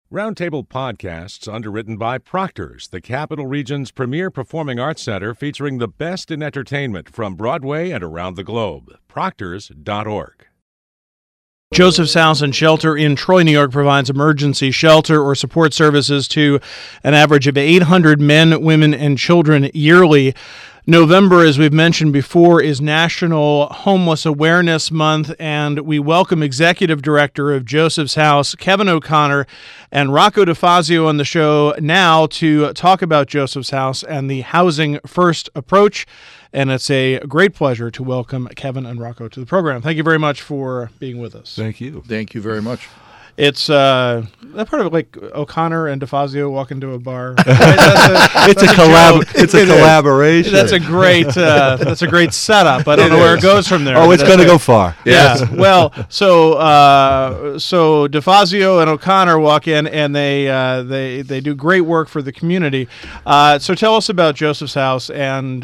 Roundtable Podcasts, underwritten by Proctor's, the Capital Region's premier performing arts center featuring the best in entertainment from Broadway and around the globe. Proctors.org. Joseph's House and Shelter in Troy, New York provides emergency shelter or support services to an average of 800 men, women, and children yearly. November, as we've mentioned before, is National Homeless Awareness Month, and we welcome Executive Director of Joseph's House, Kevin O'Connor, and Rocco DeFazio on the show now to talk about Joseph's House and the Housing First approach. And it's a great pleasure to welcome Kevin and Rocco to the program. Thank you very much for being with us. Thank you. Thank you very much. It's that part of like O'Connor and DeFazio walk into a bar. Right? It's a collaboration. That's a great setup. I don't know where it goes from there. Oh, it's going to go far. Yeah. Well, so DeFazio and O'Connor walk in and they do great work for the community. So tell us about Joseph's House and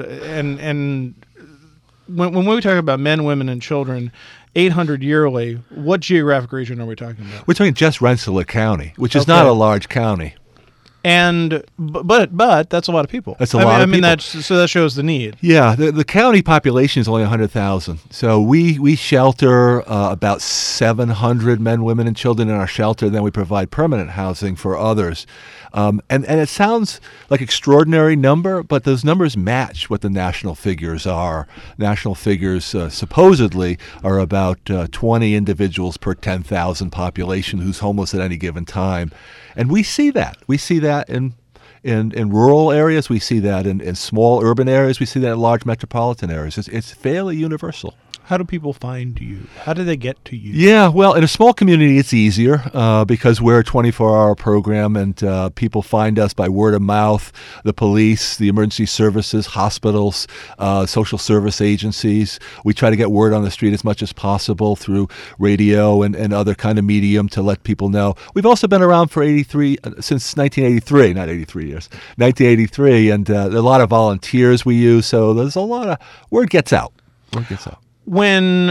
when we talk about men, women, and children. 800 yearly, what geographic region are we talking about? We're talking just Rensselaer County, which is not a large county. And but that's a lot of people. That's a lot of people. That shows the need. Yeah, the county population is only 100,000. So we shelter about 700 men, women, and children in our shelter. Then we provide permanent housing for others. And it sounds like an extraordinary number, but those numbers match what the national figures are. National figures supposedly are about 20 individuals per 10,000 population who's homeless at any given time. And we see that. We see that in rural areas. We see that in small urban areas. We see that in large metropolitan areas. It's fairly universal. How do people find you? How do they get to you? Yeah, well, in a small community, it's easier because we're a 24-hour program, and people find us by word of mouth, the police, the emergency services, hospitals, social service agencies. We try to get word on the street as much as possible through radio and other kind of medium to let people know. We've also been around for since 1983, not 83 years, 1983, and there are a lot of volunteers we use, so there's a lot of word gets out. Word gets out. When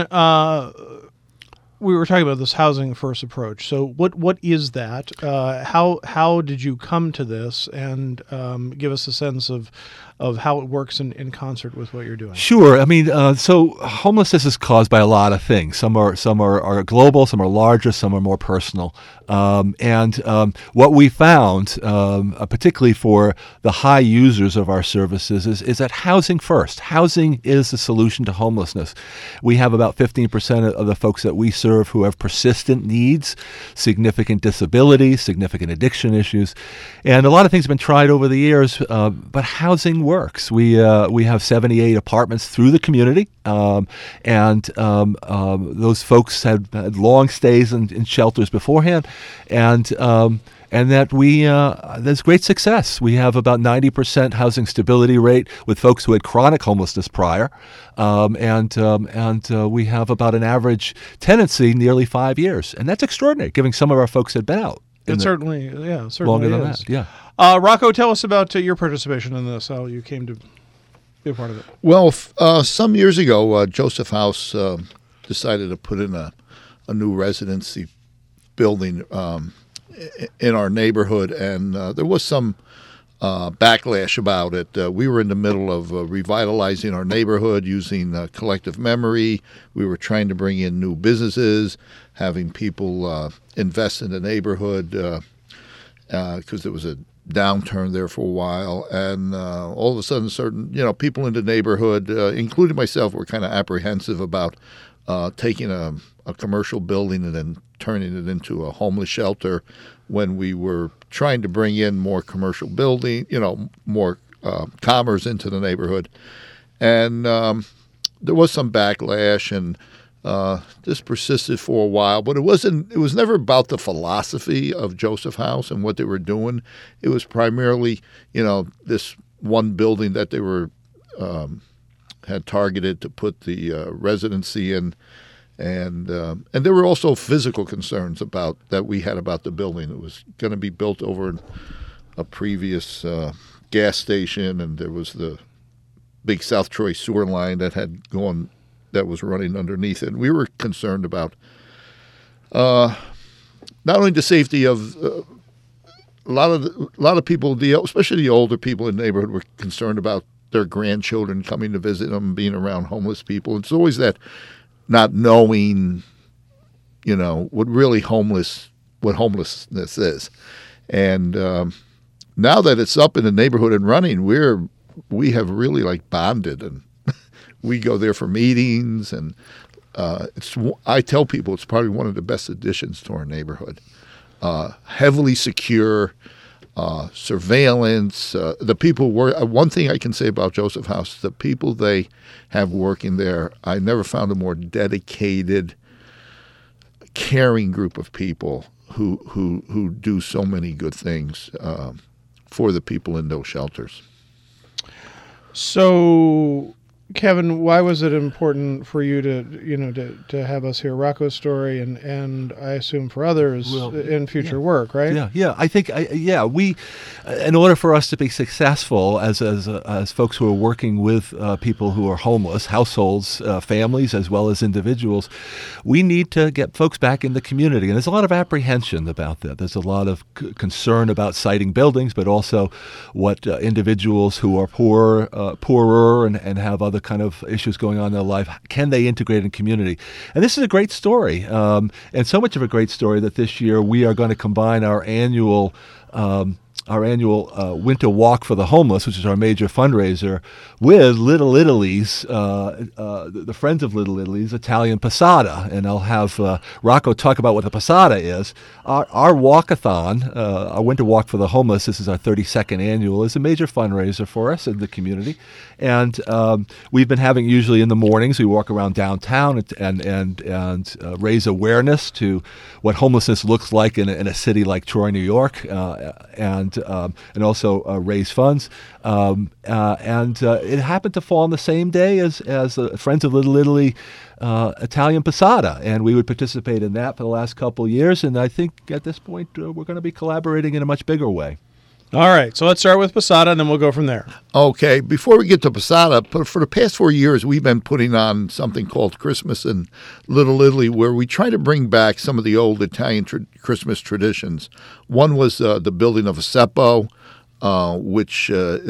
we were talking about this housing first approach, so what is that? How did you come to this? And give us a sense of how it works in concert with what you're doing. Sure. I mean, so homelessness is caused by a lot of things. Some are global, some are larger, some are more personal. And what we found, particularly for the high users of our services, is that housing first. Housing is the solution to homelessness. We have about 15% of the folks that we serve who have persistent needs, significant disabilities, significant addiction issues. And a lot of things have been tried over the years, but housing works. We have 78 apartments through the community, and those folks had long stays in shelters beforehand, and that there's great success. We have about 90% housing stability rate with folks who had chronic homelessness prior, and we have about an average tenancy nearly 5 years, and that's extraordinary, given some of our folks had been out. Certainly longer than is. that. Yeah. Rocco, tell us about your participation in this. How you came to be a part of it. Well, some years ago, Joseph House decided to put in a new residency building in our neighborhood, and there was some backlash about it. We were in the middle of revitalizing our neighborhood using collective memory. We were trying to bring in new businesses, having people invest in the neighborhood because there was a downturn there for a while, and all of a sudden, certain people in the neighborhood, including myself, were kind of apprehensive about taking a commercial building and then turning it into a homeless shelter when we were trying to bring in more commercial building, more commerce into the neighborhood. And there was some backlash, and this persisted for a while, but it was never about the philosophy of Joseph House and what they were doing. It was primarily, this one building that they were had targeted to put the residency in, and there were also physical concerns that we had about the building. It was going to be built over a previous gas station, and there was the big South Troy sewer line that was running underneath it. And we were concerned about not only the safety of a lot of people, especially the older people in the neighborhood, were concerned about their grandchildren coming to visit them, being around homeless people. It's always that not knowing, what homelessness is. And now that it's up in the neighborhood and running, we have really bonded, and we go there for meetings, and I tell people it's probably one of the best additions to our neighborhood. Heavily secure, surveillance. The people work. One thing I can say about Joseph House, the people they have working there, I never found a more dedicated, caring group of people who do so many good things for the people in those shelters. So, Kevin, why was it important for you to have us hear Rocco's story and I assume for others in future work, right? Yeah. I think we, in order for us to be successful as folks who are working with people who are homeless, households, families, as well as individuals, we need to get folks back in the community. And there's a lot of apprehension about that. There's a lot of concern about siting buildings, but also what individuals who are poorer and have other kind of issues going on in their life, can they integrate in community? And this is a great story, and so much of a great story that this year we are going to combine our annual Winter Walk for the Homeless, which is our major fundraiser, with Little Italy's, the Friends of Little Italy's Italian Passata. And I'll have Rocco talk about what the Passata is. Our walkathon, our Winter Walk for the Homeless, this is our 32nd annual, is a major fundraiser for us in the community. And we've been having, usually in the mornings, we walk around downtown and raise awareness to what homelessness looks like in a city like Troy, New York, and also raise funds. It happened to fall on the same day as Friends of Little Italy Italian Passata, and we would participate in that for the last couple of years. And I think at this point we're going to be collaborating in a much bigger way. All right, so let's start with Passata, and then we'll go from there. Okay, before we get to Passata, for the past 4 years, we've been putting on something called Christmas in Little Italy, where we try to bring back some of the old Italian Christmas traditions. One was the building of a seppo, which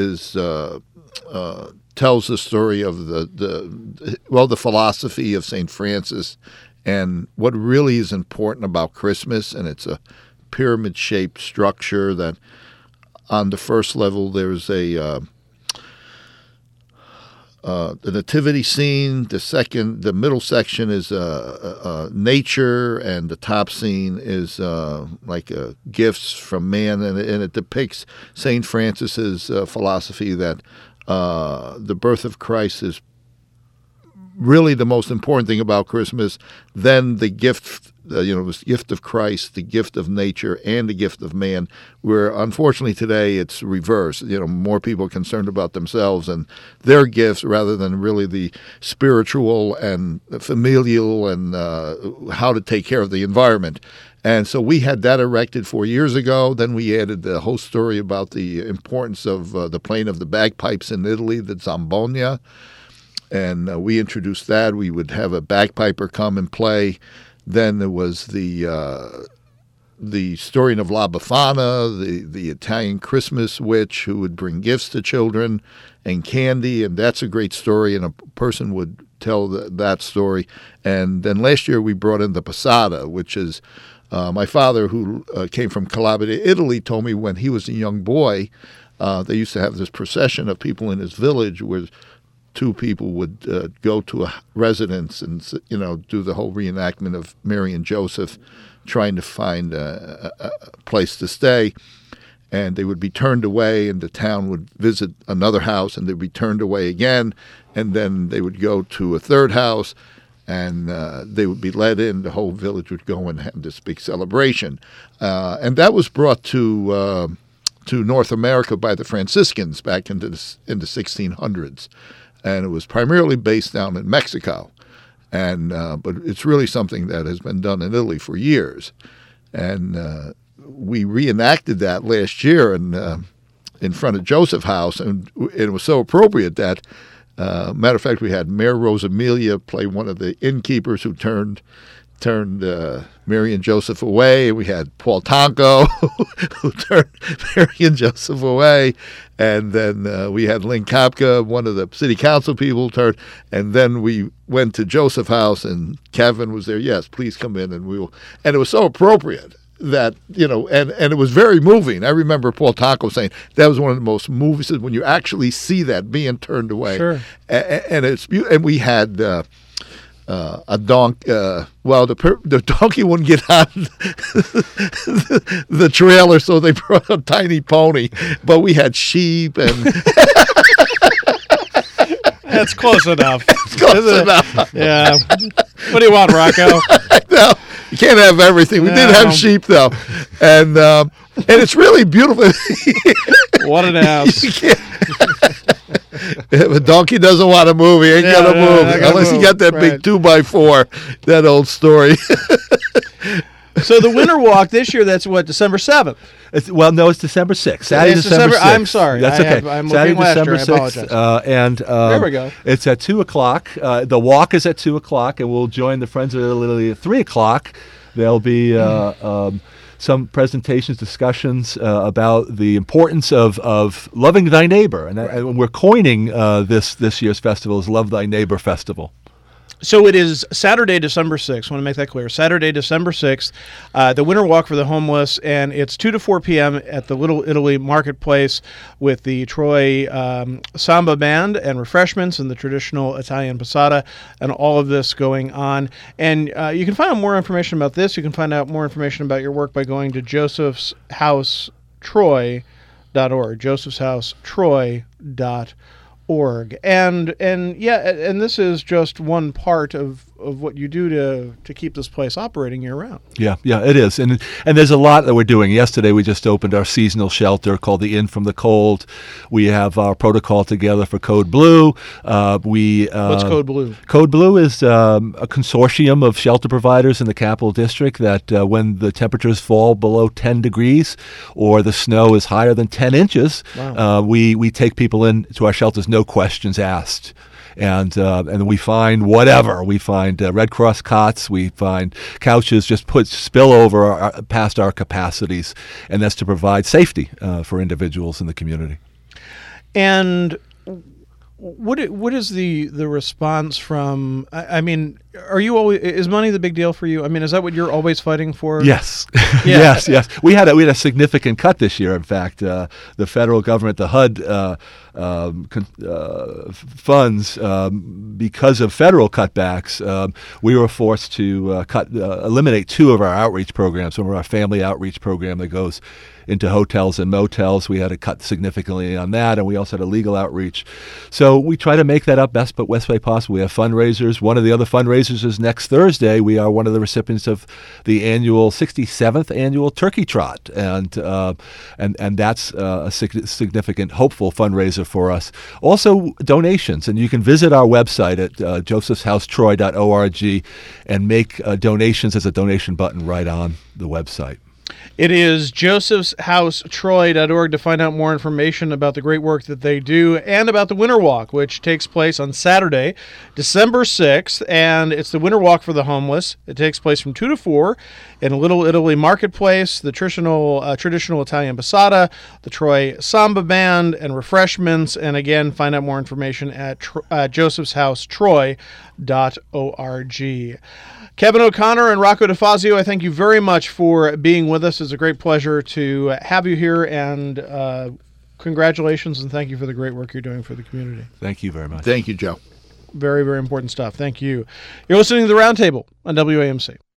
tells the story of the philosophy of St. Francis and what really is important about Christmas. And it's a pyramid-shaped structure that on the first level there's the nativity scene. The middle section is nature, and the top scene is gifts from man, and it depicts St. Francis's philosophy that the birth of Christ is really the most important thing about Christmas. Then the gift, the gift of Christ, the gift of nature, and the gift of man. Where unfortunately today it's reversed. More people are concerned about themselves and their gifts rather than really the spiritual and familial and how to take care of the environment. And so we had that erected 4 years ago. Then we added the whole story about the importance of the playing of the bagpipes in Italy, the Zambonia. And we introduced that. We would have a bagpiper come and play. Then there was the story of La Befana, the Italian Christmas witch who would bring gifts to children and candy. And that's a great story, and a person would tell that story. And then last year we brought in the Passata, which is my father, who came from Calabria, Italy, told me when he was a young boy, they used to have this procession of people in his village where two people would go to a residence and do the whole reenactment of Mary and Joseph trying to find a place to stay. And they would be turned away, and the town would visit another house, and they'd be turned away again. And then they would go to a third house, and they would be let in. The whole village would go and have this big celebration. And that was brought to North America by the Franciscans back in the 1600s. And it was primarily based down in Mexico. But it's really something that has been done in Italy for years. And we reenacted that last year in front of Joseph House, and it was so appropriate that, matter of fact, we had Mayor Rosamilia play one of the innkeepers who turned turned Mary and Joseph away. We had Paul Tonko, who turned Mary and Joseph away. And then we had Lynn Kopka, one of the city council people, turned. And then we went to Joseph House, and Kevin was there. Yes, please come in, and we will. And it was so appropriate that, and it was very moving. I remember Paul Tonko saying that was one of the most moving scenes when you actually see that being turned away. Sure. And it's beautiful. And we had a donkey. The donkey wouldn't get on the trailer, so they brought a tiny pony. But we had sheep and. That's close enough. It's close enough. Yeah. What do you want, Rocco? No, you can't have everything. We did have sheep, though, and it's really beautiful. What an ass! If a donkey doesn't want to move, he ain't gonna move unless he got that big 2x4. That old story. So the Winter Walk this year, that's what, December 7th? It's December 6th. Saturday, December 6th. I'm sorry. That's okay. I'm Saturday, December December 6th. And there we go. It's at 2 o'clock. The walk is at 2 o'clock, and we'll join the Friends of Italy at 3 o'clock. There'll be some presentations, discussions about the importance of loving thy neighbor. And we're coining this year's festival as Love Thy Neighbor Festival. So it is Saturday, December 6th. I want to make that clear. Saturday, December 6th, the Winter Walk for the Homeless, and it's 2 to 4 p.m. at the Little Italy Marketplace with the Troy Samba Band and refreshments and the traditional Italian passata and all of this going on. And you can find out more information about this. You can find out more information about your work by going to josephshousetroy.org, josephshousetroy.org. And this is just one part of what you do to keep this place operating year round. Yeah, it is. And there's a lot that we're doing. Yesterday we just opened our seasonal shelter called the Inn from the Cold. We have our protocol together for Code Blue. What's Code Blue? Code Blue is a consortium of shelter providers in the Capital District that when the temperatures fall below 10 degrees or the snow is higher than 10 inches, wow. We take people into our shelters, no questions asked. And we find whatever. We find Red Cross cots. We find couches just spill over past our capacities, and that's to provide safety for individuals in the community. And what is the response from? I mean, are you always, is money the big deal for you? I mean, is that what you're always fighting for? Yes, yeah. yes. We had a significant cut this year. In fact, the federal government, the HUD funds, because of federal cutbacks, we were forced to eliminate 2 of our outreach programs. Some of our family outreach program that goes into hotels and motels. We had to cut significantly on that, and we also had a legal outreach. So we try to make that up best way possible. We have fundraisers. One of the other fundraisers is next Thursday. We are one of the recipients of the 67th annual Turkey Trot, and that's a significant, hopeful fundraiser for us. Also, donations, and you can visit our website at josephshousetroy.org and make donations. There's a donation button right on the website. It is josephshousetroy.org to find out more information about the great work that they do and about the Winter Walk, which takes place on Saturday, December 6th, and it's the Winter Walk for the Homeless. It takes place from 2 to 4 in Little Italy Marketplace, the traditional Italian passata, the Troy Samba Band, and refreshments. And again, find out more information at josephshousetroy.org. Kevin O'Connor and Rocco DeFazio, I thank you very much for being with us. It's a great pleasure to have you here, and congratulations and thank you for the great work you're doing for the community. Thank you very much. Thank you, Joe. Very, very important stuff. Thank you. You're listening to The Roundtable on WAMC.